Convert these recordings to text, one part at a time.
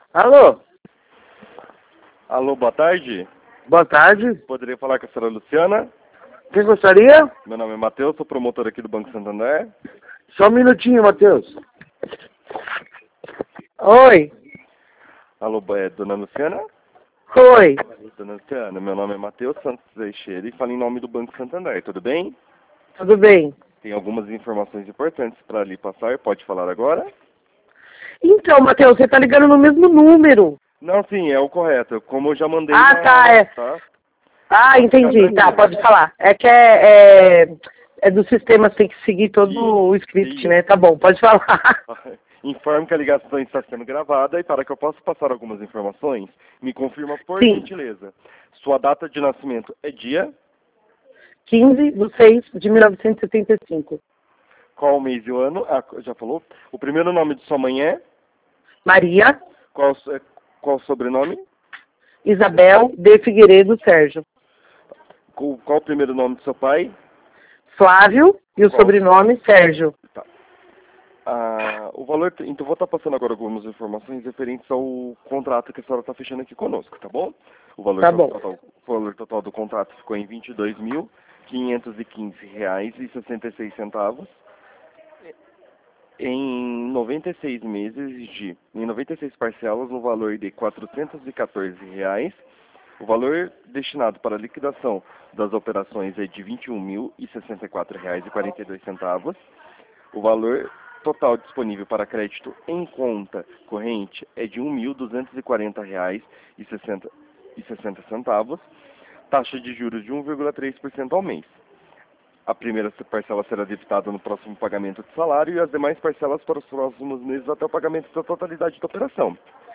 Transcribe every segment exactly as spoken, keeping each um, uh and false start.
Alô? Alô, boa tarde. Boa tarde. Poderia falar com a senhora Luciana? Quem gostaria? Meu nome é Matheus, sou promotor aqui do Banco Santander. Só um minutinho, Matheus. Oi. Alô, é dona Luciana? Oi. Dona Luciana, meu nome é Matheus Santos Teixeira e falo em nome do Banco Santander, tudo bem? Tudo bem? Tem algumas informações importantes para lhe passar, pode falar agora? Então, Matheus, você tá ligando no mesmo número. Não, sim, é o correto, como eu já mandei Ah, na... tá, é. Tá? Ah, entendi. Tá, pode falar. É que é, é, é do sistema, você tem que seguir todo Isso, o script, isso. né? Tá bom, pode falar. Informe que a ligação está sendo gravada e para que eu possa passar algumas informações, me confirma por Sim. gentileza. Sua data de nascimento é dia? quinze de seis de mil novecentos e setenta e cinco. Qual o mês e o ano? Ah, já falou. O primeiro nome de sua mãe é? Maria Qual, é- qual o sobrenome? Isabel de Figueiredo Sérgio. Qual, qual o primeiro nome de seu pai? Flávio e o Qual? sobrenome Sérgio. Tá. Ah, o valor, então vou estar passando agora algumas informações referentes ao contrato que a senhora está fechando aqui conosco, tá bom? O valor, Tá bom. total, o valor total do contrato ficou em vinte e dois mil, quinhentos e quinze reais e sessenta e seis centavos. Em noventa e seis meses de, em noventa e seis parcelas no valor de quatrocentos e quatorze reais. O valor destinado para a liquidação das operações é de vinte e um mil e sessenta e quatro reais e quarenta e dois centavos. O valor total disponível para crédito em conta corrente é de um mil duzentos e quarenta reais e sessenta centavos. Taxa de juros de um vírgula três por cento ao mês. A primeira parcela será debitada no próximo pagamento de salário e as demais parcelas para os próximos meses até o pagamento da totalidade da operação.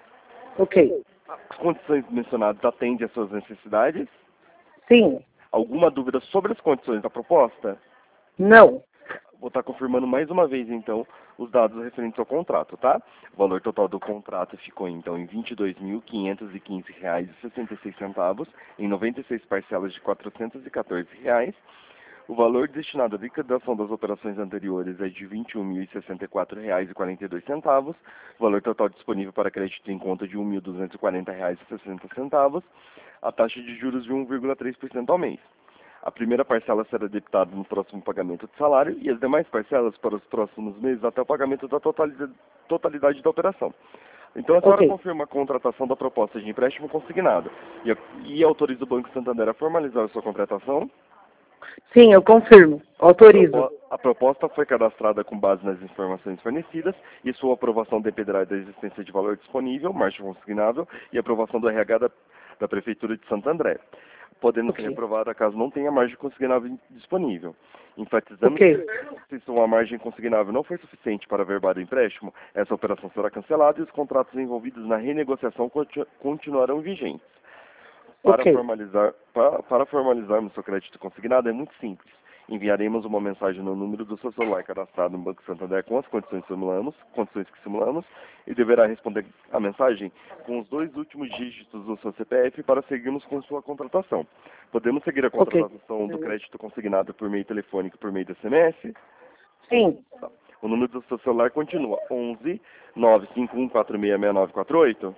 Ok. As condições mencionadas atendem às suas necessidades? Sim. Alguma dúvida sobre as condições da proposta? Não. Vou estar confirmando mais uma vez, então, os dados referentes ao contrato, tá? O valor total do contrato ficou, então, em vinte e dois mil, quinhentos e quinze reais e sessenta e seis centavos, em noventa e seis parcelas de quatrocentos e quatorze reais. O valor destinado à liquidação das operações anteriores é de vinte e um mil e sessenta e quatro reais e quarenta e dois centavos. O valor total disponível para crédito em conta de um mil duzentos e quarenta reais e sessenta centavos. A taxa de juros de um vírgula três por cento ao mês. A primeira parcela será debitada no próximo pagamento de salário e as demais parcelas para os próximos meses até o pagamento da totalidade, totalidade da operação. Então a senhora Ok. confirma a contratação da proposta de empréstimo consignado e, e autoriza o Banco Santander a formalizar a sua contratação? Sim, eu confirmo. A Autorizo. propo- A proposta foi cadastrada com base nas informações fornecidas e sua aprovação dependerá da existência de valor disponível, margem consignável e aprovação do R H da, da Prefeitura de Santo André, podendo ser Ok. reprovada caso não tenha margem consignável disponível. Enfatizamos Ok. que se sua margem consignável não for suficiente para averbar o empréstimo, essa operação será cancelada e os contratos envolvidos na renegociação continu- continuarão vigentes. Para Ok. formalizar, para, para formalizarmos seu crédito consignado é muito simples. Enviaremos uma mensagem no número do seu celular cadastrado no Banco Santander com as condições que simulamos, condições que simulamos, e deverá responder a mensagem com os dois últimos dígitos do seu C P F para seguirmos com sua contratação. Podemos seguir a Ok. contratação do crédito consignado por meio telefônico e por meio de S M S? Sim. Tá. O número do seu celular continua onze nove cinco um quatro seis seis nove quatro oito?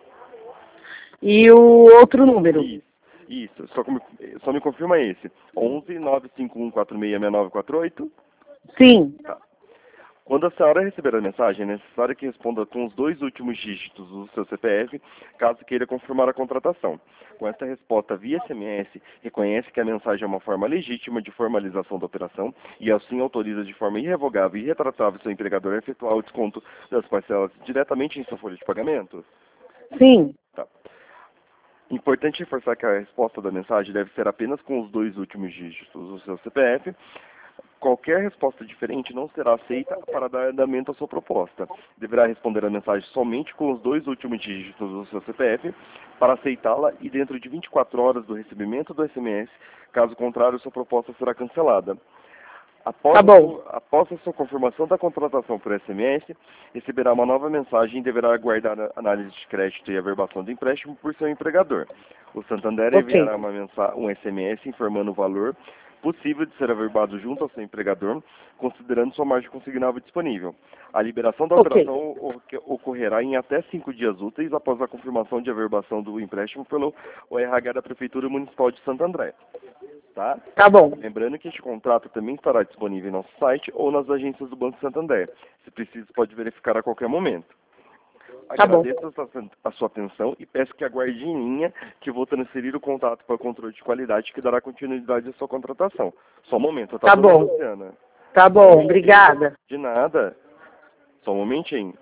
E o outro número? Isso. Isso, só, me- só me confirma esse. onze nove cinco um quatro seis seis nove quatro oito. Sim. Tá. Quando a senhora receber a mensagem, é necessário que responda com os dois últimos dígitos do seu C P F, caso queira confirmar a contratação. Com esta resposta via S M S, reconhece que a mensagem é uma forma legítima de formalização da operação e assim autoriza de forma irrevogável e irretratável seu empregador a efetuar o desconto das parcelas diretamente em sua folha de pagamento? Sim. Tá. Importante reforçar que a resposta da mensagem deve ser apenas com os dois últimos dígitos do seu C P F. Qualquer resposta diferente não será aceita para dar andamento à sua proposta. Deverá responder a mensagem somente com os dois últimos dígitos do seu C P F para aceitá-la e dentro de vinte e quatro horas do recebimento do S M S. Caso contrário, sua proposta será cancelada. Após, Tá bom. a, após a sua confirmação da contratação por S M S, receberá uma nova mensagem e deverá aguardar a análise de crédito e averbação do empréstimo por seu empregador. O Santander Ok. enviará uma mensa- um S M S informando o valor possível de ser averbado junto ao seu empregador, considerando sua margem consignável disponível. A liberação da Ok. operação ocorrerá em até cinco dias úteis após a confirmação de averbação do empréstimo pelo O R H da Prefeitura Municipal de Santo André. Tá? Tá bom. Lembrando que este contrato também estará disponível em nosso site ou nas agências do Banco Santander. Se preciso, pode verificar a qualquer momento. Tá bom. Agradeço a sua, a sua atenção e peço que aguarde em linha que vou transferir o contato para o controle de qualidade que dará continuidade à sua contratação. Só um momento, tá, Tá dona bom. Luciana? Tá bom, obrigada. De nada. Só um momentinho.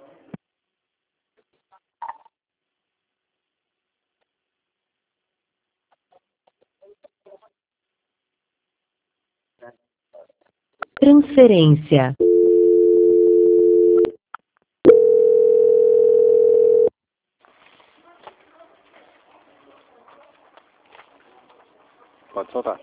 Transferência. Pode soltar.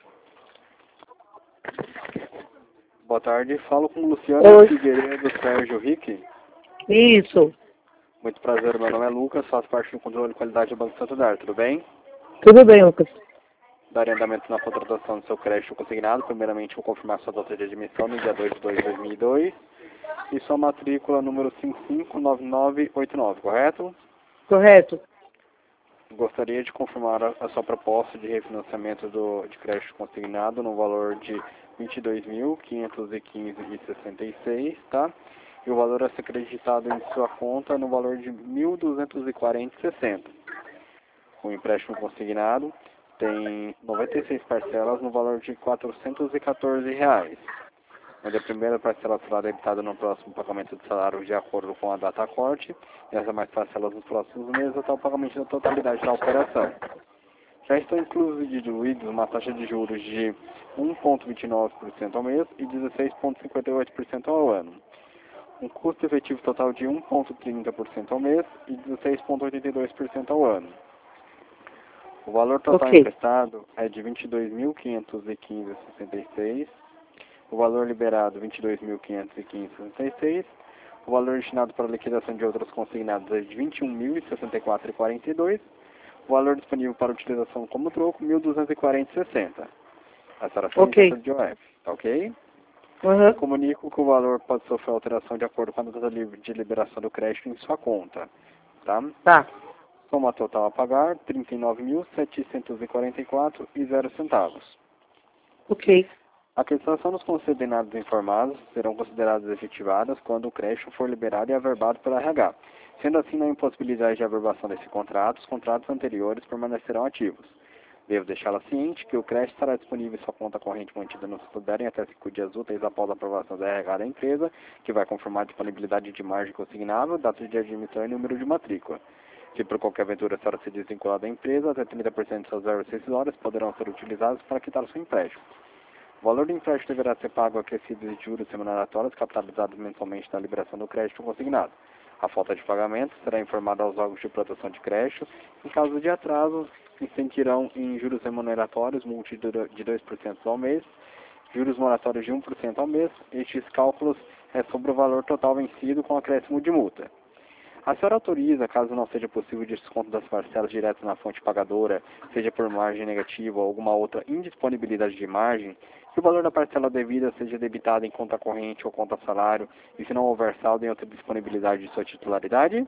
Boa tarde, falo com o Luciano Oi. Figueiredo Sérgio Rick. Isso. Muito prazer, meu nome é Lucas, faço parte do controle de qualidade do Banco Santander, tudo bem? Tudo bem, Lucas. Darei andamento na contratação do seu crédito consignado. Primeiramente, vou confirmar sua data de admissão no dia dois de dois de dois mil e dois e sua matrícula número cinco cinco nove nove oito nove, correto? Correto. Gostaria de confirmar a, a sua proposta de refinanciamento do, de crédito consignado no valor de vinte e dois mil quinhentos e quinze reais e sessenta e seis centavos, tá? E o valor a ser acreditado em sua conta no valor de mil duzentos e quarenta reais e sessenta centavos. O empréstimo consignado tem noventa e seis parcelas no valor de quatrocentos e quatorze reais, onde a primeira parcela será debitada no próximo pagamento de salário de acordo com a data corte, e as demais parcelas nos próximos meses até o pagamento da totalidade da operação. Já estão inclusos e diluídos uma taxa de juros de um vírgula vinte e nove por cento ao mês e dezesseis vírgula cinquenta e oito por cento ao ano. Um custo efetivo total de um vírgula trinta por cento ao mês e dezesseis vírgula oitenta e dois por cento ao ano. O valor total Ok. emprestado é de vinte e dois mil quinhentos e quinze reais e sessenta e seis centavos. O valor liberado, vinte e dois mil quinhentos e quinze reais e sessenta e seis centavos. O valor destinado para liquidação de outros consignados é de vinte e um mil e sessenta e quatro reais e quarenta e dois centavos. O valor disponível para utilização como troco, mil duzentos e quarenta reais e sessenta centavos. Essa era a Ok. de O F, tá ok? Uhum. Comunico que o valor pode sofrer alteração de acordo com a data de liberação do crédito em sua conta, tá? Tá. Soma total a pagar, trinta e nove mil setecentos e quarenta e quatro reais e zero centavos. Ok. A quitação dos consignados informados serão consideradas efetivadas quando o crédito for liberado e averbado pela R H. Sendo assim, na impossibilidade de averbação desse contrato, os contratos anteriores permanecerão ativos. Devo deixá-la ciente que o crédito estará disponível em sua conta corrente mantida no Santander em até cinco dias úteis após a aprovação da R H da empresa, que vai confirmar a disponibilidade de margem consignável, data de admissão e número de matrícula. Se por qualquer aventura a senhora se desvincular da empresa, até trinta por cento de suas verbas rescisórias poderão ser utilizadas para quitar o seu empréstimo. O valor do empréstimo deverá ser pago acrescido de juros semanalatórios capitalizados mensalmente na liberação do crédito consignado. A falta de pagamento será informada aos órgãos de proteção de crédito. Em caso de atraso, incidirão em juros remuneratórios, multa de dois por cento ao mês, juros moratórios de um por cento ao mês. Estes cálculos é sobre o valor total vencido com acréscimo de multa. A senhora autoriza, caso não seja possível o desconto das parcelas direto na fonte pagadora, seja por margem negativa ou alguma outra indisponibilidade de margem, que o valor da parcela devida seja debitado em conta corrente ou conta salário, e se não houver saldo em outra disponibilidade de sua titularidade?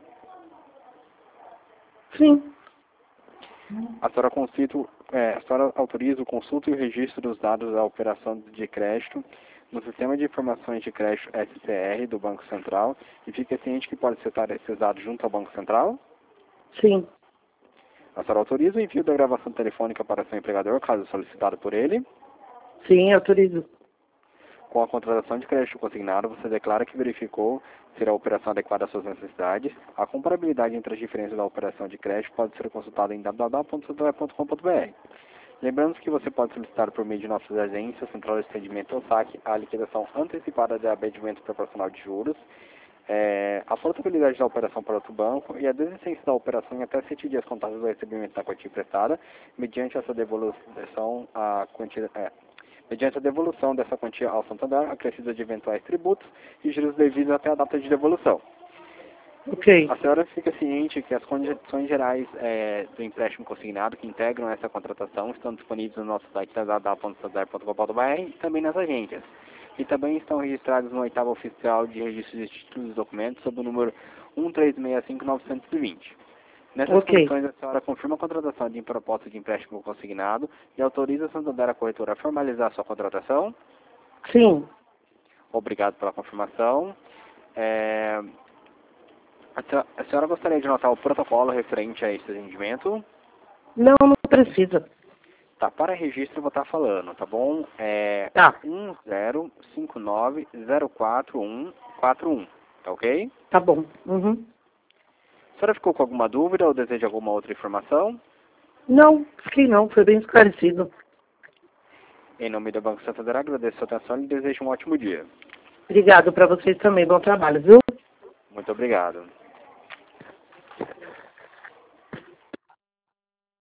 Sim. A senhora, consigo, é, a senhora autoriza o consulta e o registro dos dados da operação de crédito no Sistema de Informações de Crédito S C R do Banco Central e fica ciente que pode citar esses dados junto ao Banco Central? Sim. A senhora autoriza o envio da gravação telefônica para seu empregador, caso solicitado por ele? Sim, autorizo. Com a contratação de crédito consignado, você declara que verificou se a operação adequada às suas necessidades. A comparabilidade entre as diferenças da operação de crédito pode ser consultada em w w w ponto santander ponto com ponto b r. Lembrando que você pode solicitar por meio de nossas agências, Central de Atendimento ou S A C, a liquidação antecipada de abatimento proporcional de juros, é, a portabilidade da operação para outro banco e a desistência da operação em até sete dias contados do recebimento da quantia emprestada, mediante essa devolução a quantia, é, mediante a devolução dessa quantia ao Santander, acrescida de eventuais tributos e juros devidos até a data de devolução. Ok. A senhora fica ciente que as condições gerais é, do empréstimo consignado que integram essa contratação estão disponíveis no nosso site w w w ponto santander ponto com ponto b r e também nas agências. E também estão registrados no oitavo oficial de registro de títulos e documentos sob o número um três seis cinco nove dois zero. Nessas Ok. condições, a senhora confirma a contratação de proposta de empréstimo consignado e autoriza a Santander a corretora a formalizar a sua contratação. Sim. Obrigado pela confirmação. É... A senhora, a senhora gostaria de notar o protocolo referente a esse atendimento? Não, não precisa. Tá, para registro eu vou estar falando, tá bom? É Tá. um zero cinco nove zero quatro um quatro um, tá ok? Tá bom. Uhum. A senhora ficou com alguma dúvida ou deseja alguma outra informação? Não, fiquei não. Foi bem esclarecido. Em nome do Banco Santander, agradeço a sua atenção e desejo um ótimo dia. Obrigado para vocês também. Bom trabalho, viu? Muito obrigado.